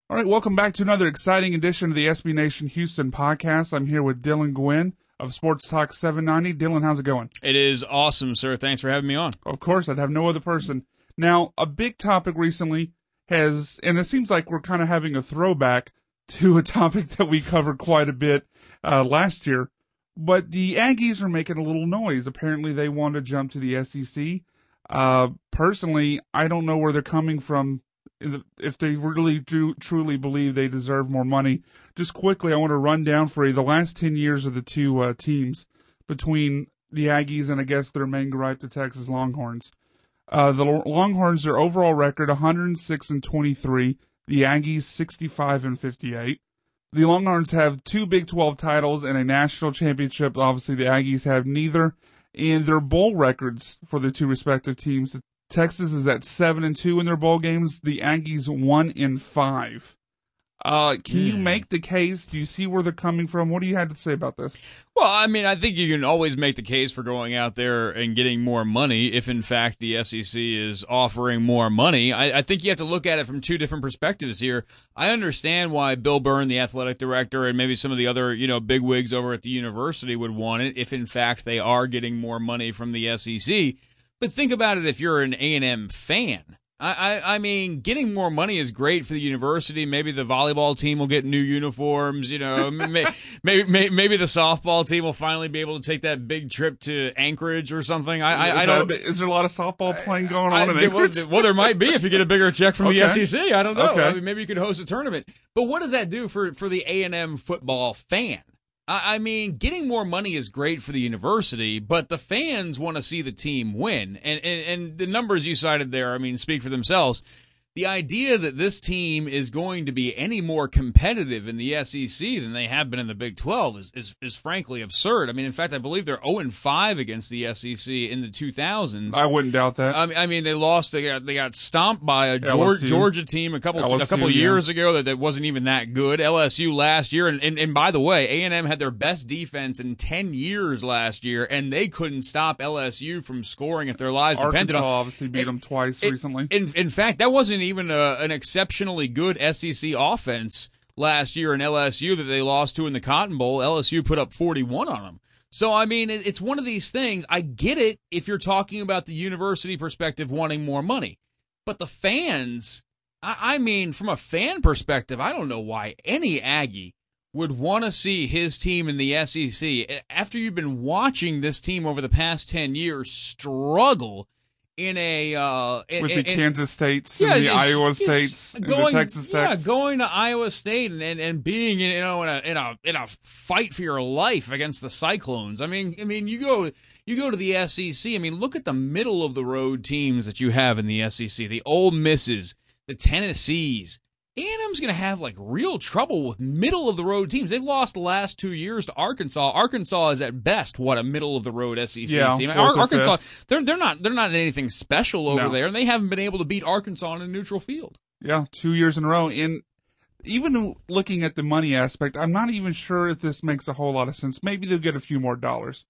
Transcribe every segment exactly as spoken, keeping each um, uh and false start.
All right, welcome back to another exciting edition of the S B Nation Houston podcast. I'm here with Dylan Gwynn of Sports Talk seven ninety. Dylan, how's it going? It is awesome, sir. Thanks for having me on. Of course, I'd have no other person. Now, a big topic recently has, and it seems like we're kind of having a throwback to a topic that we covered quite a bit uh, last year, but the Aggies are making a little noise. Apparently, they want to jump to the S E C. Uh, personally, I don't know where they're coming from, if they really do truly believe they deserve more money. Just quickly, I want to run down for you the last ten years of the two uh, teams between the Aggies and I guess their main gripe, the Texas Longhorns. Uh, the Longhorns, their overall record, one hundred six and twenty-three. The Aggies, sixty-five and fifty-eight. The Longhorns have two Big twelve titles and a national championship. Obviously, the Aggies have neither. And their bowl records for the two respective teams, Texas is at seven and two in their bowl games. The Aggies one and five. Uh, can mm. you make the case? Do you see where they're coming from? What do you have to say about this? Well, I mean, I think you can always make the case for going out there and getting more money if, in fact, the S E C is offering more money. I, I think you have to look at it from two different perspectives here. I understand why Bill Byrne, the athletic director, and maybe some of the other, you know, bigwigs over at the university would want it if, in fact, they are getting more money from the S E C. But think about it if you're an A and M fan. I, I, I mean, getting more money is great for the university. Maybe the volleyball team will get new uniforms. You know, maybe, maybe maybe the softball team will finally be able to take that big trip to Anchorage or something. I, I, I don't. That, is there a lot of softball playing going on I, in Anchorage? Well, well, there might be if you get a bigger check from okay. the S E C. I don't know. Okay. I mean, maybe you could host a tournament. But what does that do for for the A and M football fan? I mean, getting more money is great for the university, but the fans want to see the team win. And, and and the numbers you cited there, I mean, speak for themselves. The idea that this team is going to be any more competitive in the S E C than they have been in the Big twelve is, is, is frankly absurd. I mean, in fact, I believe they're oh and five against the S E C in the two thousands. I wouldn't doubt that. I mean, I mean they lost. They got they got stomped by a Georgia, Georgia team a couple L S U, a couple yeah. years ago that, that wasn't even that good. L S U last year, and, and and by the way, A and M had their best defense in ten years last year, and they couldn't stop L S U from scoring if their lives Arkansas depended on. Obviously beat it, them twice it, recently. In in fact, that wasn't even a, an exceptionally good S E C offense last year in L S U that they lost to in the Cotton Bowl. L S U put up forty-one on them. So, I mean, it, it's one of these things. I get it if you're talking about the university perspective wanting more money. But the fans, I, I mean, from a fan perspective, I don't know why any Aggie would want to see his team in the S E C after you've been watching this team over the past ten years struggle in a uh, in, with the in, Kansas States yeah, and the it's, Iowa it's States and going, the Texas Techs. Yeah, going to Iowa State and, and, and being you know in a in a in a fight for your life against the Cyclones. I mean, I mean you go you go to the S E C. I mean, look at the middle of the road teams that you have in the S E C. The Ole Misses, the Tennessees. A and M's going to have, like, real trouble with middle-of-the-road teams. They've lost the last two years to Arkansas. Arkansas is, at best, what, a middle-of-the-road S E C yeah, team. Ar- Arkansas, they're, they're not they're not anything special over no. there, and they haven't been able to beat Arkansas on a neutral field. Yeah, two years in a row. And even looking at the money aspect, I'm not even sure if this makes a whole lot of sense. Maybe they'll get a few more dollars.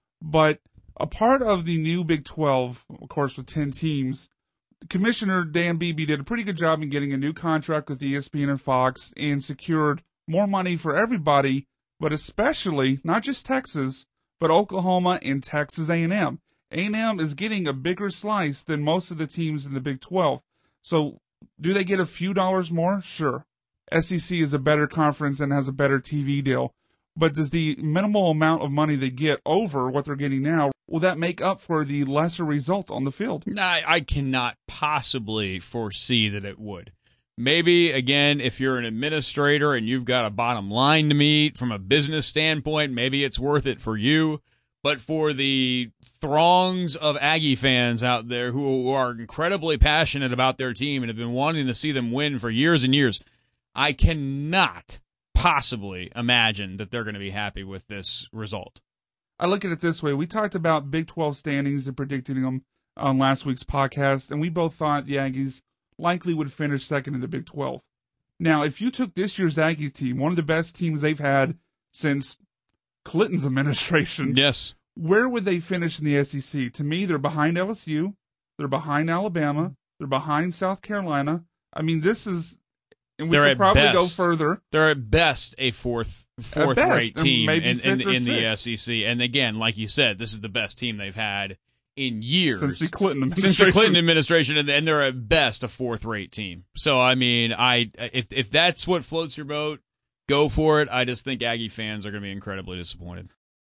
But a part of the new Big twelve, of course, with ten teams, Commissioner Dan Beebe did a pretty good job in getting a new contract with E S P N and Fox and secured more money for everybody, but especially, not just Texas, but Oklahoma and Texas A and M. A and M is getting a bigger slice than most of the teams in the Big twelve. So do they get a few dollars more? Sure. S E C is a better conference and has a better T V deal. But does the minimal amount of money they get over what they're getting now, will that make up for the lesser result on the field? I, I cannot possibly foresee that it would. Maybe, again, if you're an administrator and you've got a bottom line to meet from a business standpoint, maybe it's worth it for you. But for the throngs of Aggie fans out there who are incredibly passionate about their team and have been wanting to see them win for years and years, I cannot possibly imagine that they're going to be happy with this result. I look at it this way. We talked about Big twelve standings and predicting them on last week's podcast, and we both thought the Aggies likely would finish second in the Big twelve. Now, if you took this year's Aggies team, one of the best teams they've had since Clinton's administration, yes, where would they finish in the S E C? To me, they're behind L S U, they're behind Alabama, they're behind South Carolina. I mean, this is And we they're could at probably best, go further. They're at best a fourth fourth best, rate and team maybe in, in, fifth or in the sixth. S E C. And again, like you said, this is the best team they've had in years. Since the Clinton administration. Since the Clinton administration, and, and they're at best a fourth rate team. So, I mean, I if if that's what floats your boat, go for it. I just think Aggie fans are going to be incredibly disappointed.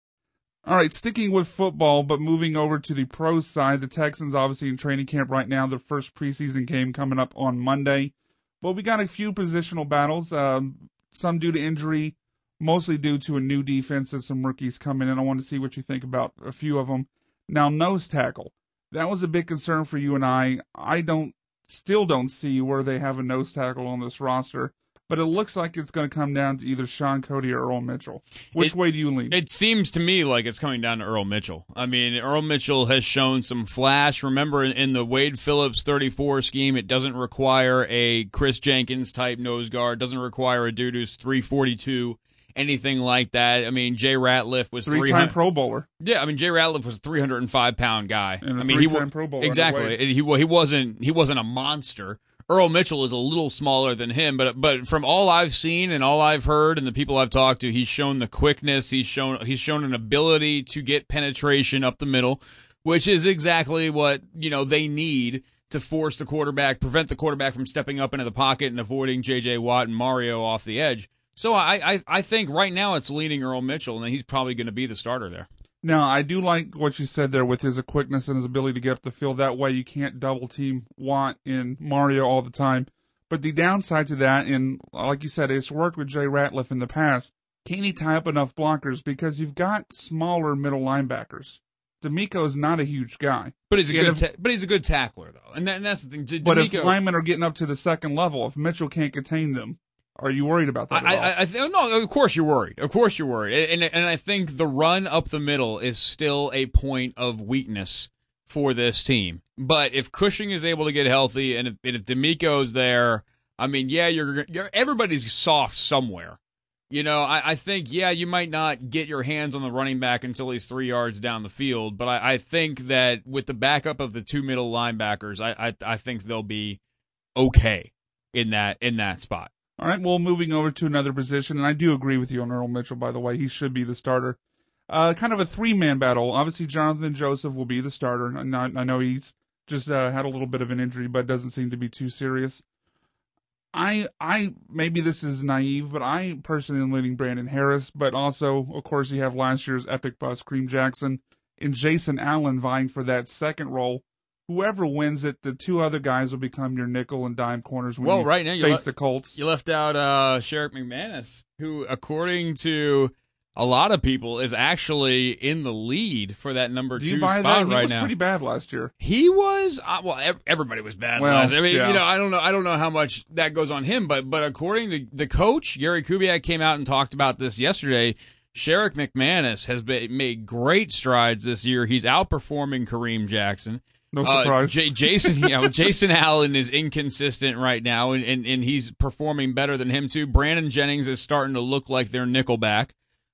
All right, sticking with football, but moving over to the pro side, the Texans obviously in training camp right now. Their first preseason game coming up on Monday. But we got a few positional battles, um, some due to injury, mostly due to a new defense and some rookies coming in. I want to see what you think about a few of them. Now, nose tackle. That was a big concern for you and I. I don't, still don't see where they have a nose tackle on this roster. But it looks like it's going to come down to either Sean Cody or Earl Mitchell. Which it, way do you lean? It seems to me like it's coming down to Earl Mitchell. I mean, Earl Mitchell has shown some flash. Remember, in, in the Wade Phillips thirty-four scheme, it doesn't require a Chris Jenkins-type nose guard. Doesn't require a dude who's three forty-two, anything like that. I mean, Jay Ratliff was three-time Pro Bowler. Yeah, I mean, Jay Ratliff was a three hundred five pound guy. And a I mean, three-time he, Pro Bowler. Exactly. And he, well, he wasn't he wasn't a monster. Earl Mitchell is a little smaller than him, but but from all I've seen and all I've heard and the people I've talked to, he's shown the quickness. He's shown he's shown an ability to get penetration up the middle, which is exactly what you know they need to force the quarterback, prevent the quarterback from stepping up into the pocket and avoiding J J Watt and Mario off the edge. So I I, I think right now it's leaning Earl Mitchell, and he's probably going to be the starter there. Now, I do like what you said there with his quickness and his ability to get up the field. That way you can't double team Watt and Mario all the time. But the downside to that, and like you said, it's worked with Jay Ratliff in the past, can he tie up enough blockers? Because you've got smaller middle linebackers. D'Amico is not a huge guy. But he's a good if, ta- but he's a good tackler, though. And, that, and that's the thing. D- but D'Amico, if linemen are getting up to the second level, if Mitchell can't contain them, are you worried about that I, at all? I, I th- no, of course you're worried. Of course you're worried. And, and and I think the run up the middle is still a point of weakness for this team. But if Cushing is able to get healthy, and if, and if D'Amico's there, I mean, yeah, you're, you're everybody's soft somewhere. You know, I, I think, yeah, you might not get your hands on the running back until he's three yards down the field. But I, I think that with the backup of the two middle linebackers, I, I I think they'll be okay in that in that spot. All right, well, moving over to another position, and I do agree with you on Earl Mitchell, by the way. He should be the starter. Uh, kind of a three-man battle. Obviously, Jonathan Joseph will be the starter. I know, I know he's just uh, had a little bit of an injury, but doesn't seem to be too serious. I, I maybe this is naive, but I personally am leading Brandon Harris, but also, of course, you have last year's epic bust, Kareem Jackson, and Jason Allen vying for that second role. Whoever wins it, the two other guys will become your nickel and dime corners when well, you right now, you face le- the Colts. You left out uh, Sherrick McManus, who, according to a lot of people, is actually in the lead for that number Do two you buy spot that? He right was now. pretty bad last year. He was uh, well. Ev- everybody was bad Well, last year. I mean, yeah. you know, I don't know. I don't know how much that goes on him, but but according to the coach, Gary Kubiak came out and talked about this yesterday. Sherrick McManus has been, made great strides this year. He's outperforming Kareem Jackson. No surprise. Uh, J- Jason, you know, Jason Allen is inconsistent right now, and, and, and he's performing better than him too. Brandon Jennings is starting to look like their nickelback.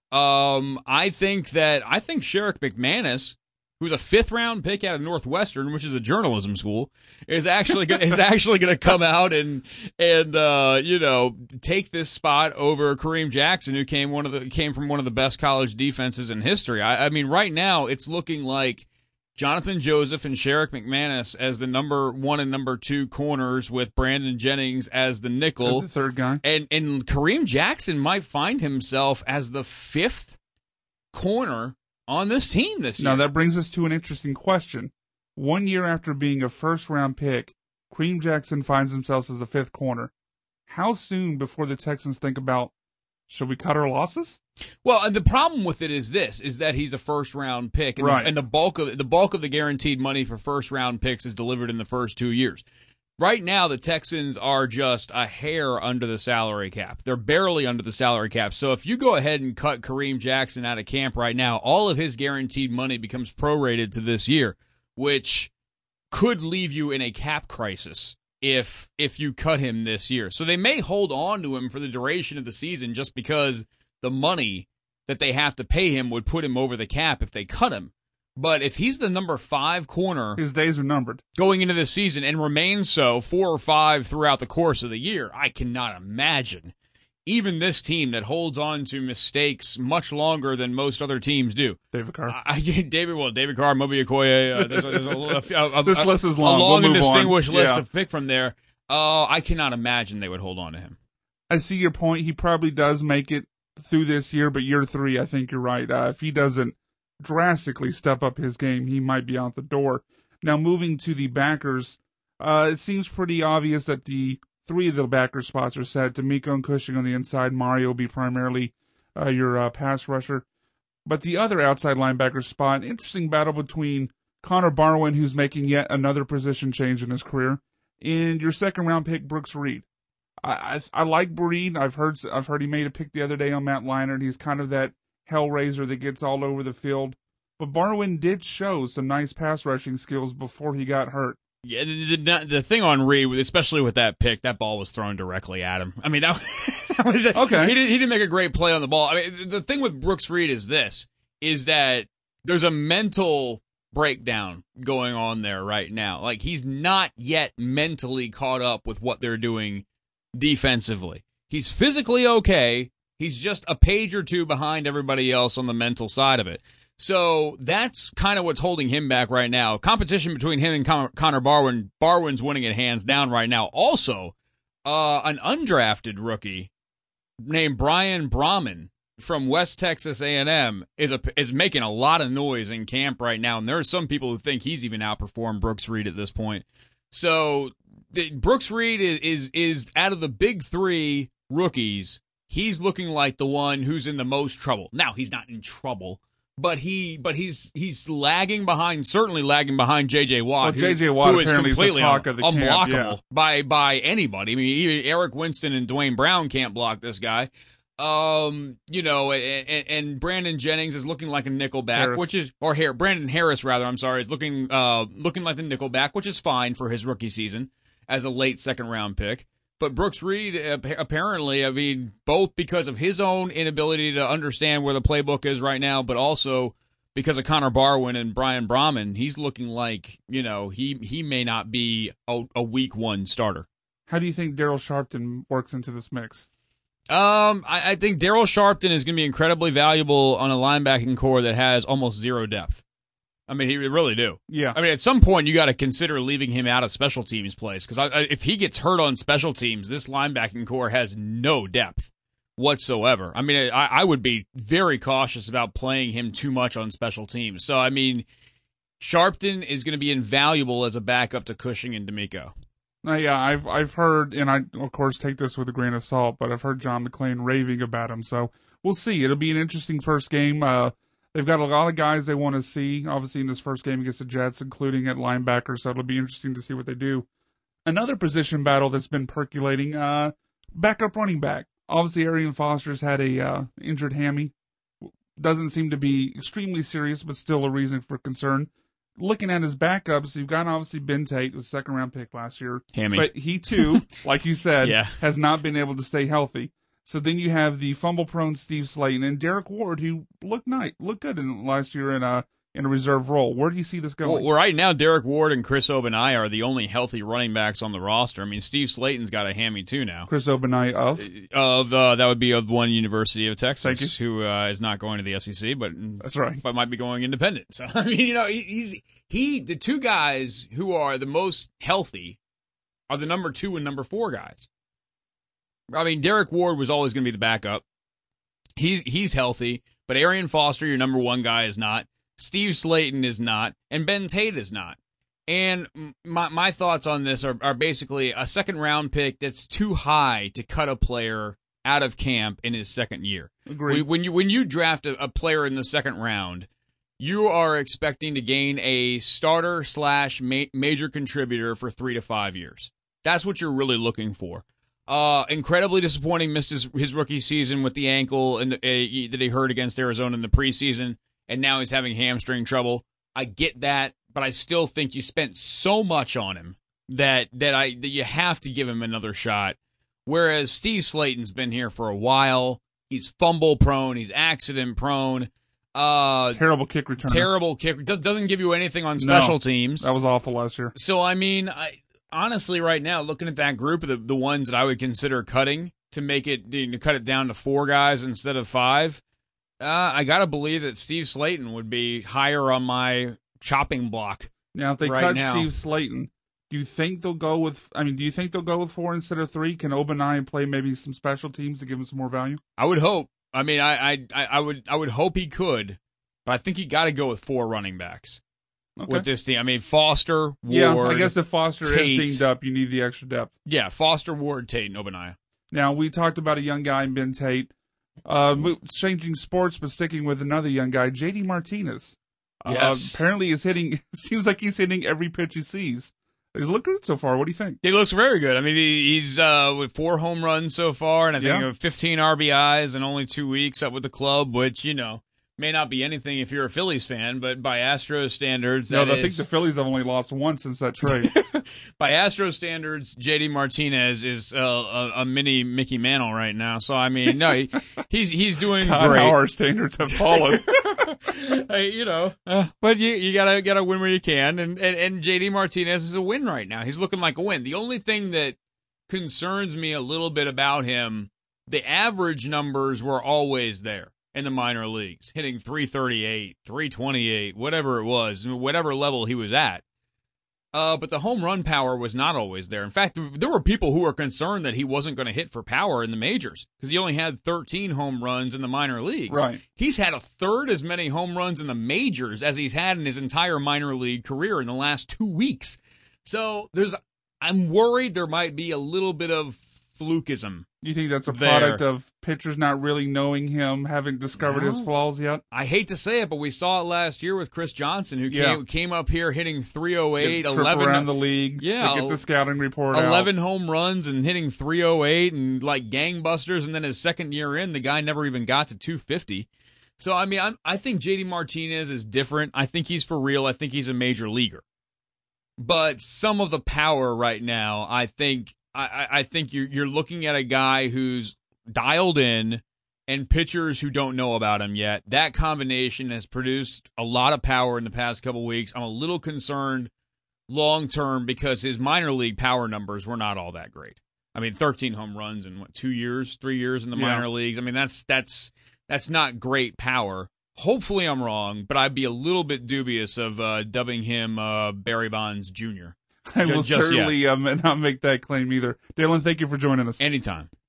Um, I think that I think Sherrick McManus, who's a fifth round pick out of Northwestern, which is a journalism school, is actually gonna, is actually going to come out and and uh, you know take this spot over Kareem Jackson, who came one of the came from one of the best college defenses in history. I, I mean, right now it's looking like Jonathan Joseph and Sherrick McManus as the number one and number two corners, with Brandon Jennings as the nickel. As the third guy. And and Kareem Jackson might find himself as the fifth corner on this team this year. Now, that brings us to an interesting question. One year after being a first-round pick, Kareem Jackson finds himself as the fifth corner. How soon before the Texans think about, should we cut our losses? Well, and the problem with it is this: is that he's a first-round pick, and, right. the, and the bulk of the bulk of the guaranteed money for first-round picks is delivered in the first two years. Right now, the Texans are just a hair under the salary cap. They're barely under the salary cap. So if you go ahead and cut Kareem Jackson out of camp right now, all of his guaranteed money becomes prorated to this year, which could leave you in a cap crisis if if you cut him this year. So they may hold on to him for the duration of the season just because the money that they have to pay him would put him over the cap if they cut him. But if he's the number five corner, his days are numbered going into this season and remains so four or five throughout the course of the year, I cannot imagine even this team that holds on to mistakes much longer than most other teams do. David Carr. I, I David, well, David Carr, Moby Okoye, uh, there's, there's a, a, a, this a, list is long. A long we'll and distinguished on. list yeah. to pick from there. Uh, I cannot imagine they would hold on to him. I see your point. He probably does make it through this year, but year three, I think you're right. Uh, if he doesn't drastically step up his game, he might be out the door. Now, moving to the backers, uh, it seems pretty obvious that the three of the backer spots are set. D'Amico and Cushing on the inside. Mario will be primarily uh, your uh, pass rusher. But the other outside linebacker spot, interesting battle between Connor Barwin, who's making yet another position change in his career, and your second round pick, Brooks Reed. I, I I like Reed. I've heard I've heard he made a pick the other day on Matt Leinart. He's kind of that hellraiser that gets all over the field. But Barwin did show some nice pass rushing skills before he got hurt. Yeah, the, the, the thing on Reed, especially with that pick, that ball was thrown directly at him. I mean, that, that was a, okay. He didn't he didn't make a great play on the ball. I mean, the thing with Brooks Reed is this: is that there's a mental breakdown going on there right now. Like, he's not yet mentally caught up with what they're doing defensively. He's physically okay. He's just a page or two behind everybody else on the mental side of it. So that's kind of what's holding him back right now. Competition between him and Con- Connor Barwin. Barwin's winning it hands down right now. Also, uh, an undrafted rookie named Brian Brahman from West Texas A and M is a, is making a lot of noise in camp right now, and there are some people who think he's even outperformed Brooks Reed at this point. So the, Brooks Reed is, is is out of the big three rookies, he's looking like the one who's in the most trouble. Now, he's not in trouble. But he, but he's he's lagging behind, certainly lagging behind J J Watt. Well, J J Watt who is apparently completely is the talk un- of the unblockable camp, yeah. by by anybody. I mean, even Eric Winston and Dwayne Brown can't block this guy. Um, you know, and, and Brandon Jennings is looking like a nickelback, Harris. which is or Har- Brandon Harris rather. I'm sorry, is looking uh looking like the nickelback, which is fine for his rookie season as a late second round pick. But Brooks Reed, apparently, I mean, both because of his own inability to understand where the playbook is right now, but also because of Connor Barwin and Brian Brahman, he's looking like, you know, he, he may not be a, a week one starter. How do you think Daryl Sharpton works into this mix? Um, I, I think Daryl Sharpton is going to be incredibly valuable on a linebacking core that has almost zero depth. I mean, he really do. Yeah. I mean, at some point, you got to consider leaving him out of special teams plays, because if he gets hurt on special teams, this linebacking core has no depth whatsoever. I mean, I, I would be very cautious about playing him too much on special teams. So, I mean, Sharpton is going to be invaluable as a backup to Cushing and D'Amico. Uh, yeah, I've I've heard, and I of course take this with a grain of salt, but I've heard John McClain raving about him. So we'll see. It'll be an interesting first game. Uh, they've got a lot of guys they want to see, obviously, in this first game against the Jets, including at linebacker. So it'll be interesting to see what they do. Another position battle that's been percolating, uh, backup running back. Obviously, Arian Foster's had a uh, injured hammy. Doesn't seem to be extremely serious, but still a reason for concern. Looking at his backups, you've got obviously Ben Tate, was a second round pick last year. Hammy. But he too, like you said, yeah. has not been able to stay healthy. So then you have the fumble prone Steve Slayton and Derek Ward, who looked nice, looked good in last year in a in a reserve role. Where do you see this going? Well, right now, Derek Ward and Chris Obenai are the only healthy running backs on the roster. I mean, Steve Slayton's got a hammy too now. Chris Obenai of? Of uh, that would be of one University of Texas, Thank you. who uh, is not going to the S E C, but that's right, but might be going independent. So I mean, you know, he, he's he the two guys who are the most healthy are the number two and number four guys. I mean, Derek Ward was always going to be the backup. He's he's healthy, but Arian Foster, your number one guy, is not. Steve Slayton is not, and Ben Tate is not. And my my thoughts on this are, are basically a second round pick that's too high to cut a player out of camp in his second year. Agreed. When you when you draft a, a player in the second round, you are expecting to gain a starter slash ma- major contributor for three to five years. That's what you're really looking for. Uh, incredibly disappointing. Missed his, his rookie season with the ankle and uh, that he hurt against Arizona in the preseason. And now he's having hamstring trouble. I get that, but I still think you spent so much on him that that I that you have to give him another shot. Whereas Steve Slayton's been here for a while. He's fumble prone. He's accident prone. Uh, terrible kick returner. Terrible kick. Does, doesn't give you anything on special no, teams. That was awful last year. So, I mean, I, honestly, right now, looking at that group of the, the ones that I would consider cutting to make it, to cut it down to four guys instead of five, uh, I got to believe that Steve Slayton would be higher on my chopping block. Now, if they right cut now. Steve Slayton, do you think they'll go with, I mean, do you think they'll go with four instead of three? Can Obanaya play maybe some special teams to give him some more value? I would hope. I mean, I, I, I would, I would hope he could, but I think you got to go with four running backs okay. with this team. I mean, Foster, Ward, yeah, I guess if Foster Tate, is teamed up, you need the extra depth. Yeah, Foster, Ward, Tate, and Obanaya. Now, we talked about a young guy in Ben Tate. Uh, changing sports, but sticking with another young guy, J D Martinez. Yes. Uh, apparently is hitting, seems like he's hitting every pitch he sees. He's looked good so far. What do you think? He looks very good. I mean, he, he's uh, with four home runs so far, and I think yeah. uh, fifteen R B Is in only two weeks up with the club, which, you know, may not be anything if you're a Phillies fan, but by Astros standards, no, that I think is, the Phillies have only lost one since that trade. by Astros standards, J D Martinez is uh, a, a mini Mickey Mantle right now. So I mean, no, he, he's he's doing God, great. how our standards have fallen. Hey, you know, uh, but you you gotta gotta win where you can, and, and and J D Martinez is a win right now. He's looking like a win. The only thing that concerns me a little bit about him, the average numbers were always there in the minor leagues, hitting three thirty-eight, three twenty-eight, whatever it was, whatever level he was at. Uh, but the home run power was not always there. In fact, there were people who were concerned that he wasn't going to hit for power in the majors because he only had thirteen home runs in the minor leagues. Right. He's had a third as many home runs in the majors as he's had in his entire minor league career in the last two weeks. So there's, I'm worried there might be a little bit of flukeism. You think that's a there. product of pitchers not really knowing him, haven't discovered no. his flaws yet? I hate to say it, but we saw it last year with Chris Johnson, who yeah. came, came up here hitting three oh eight, Trip eleven around the league. Yeah, to get the scouting report eleven out. home runs and hitting three oh eight and like gangbusters, and then his second year in, the guy never even got to two fifty. So, I mean, I'm, I think J D Martinez is different. I think he's for real. I think he's a major leaguer. But some of the power right now, I think I, I think you're, you're looking at a guy who's dialed in and pitchers who don't know about him yet. That combination has produced a lot of power in the past couple weeks. I'm a little concerned long term because his minor league power numbers were not all that great. I mean, thirteen home runs in what, two years, three years in the yeah. minor leagues. I mean, that's that's that's not great power. Hopefully I'm wrong, but I'd be a little bit dubious of uh, dubbing him uh, Barry Bonds Junior I will just certainly um, not make that claim either. Dylan, thank you for joining us. Anytime.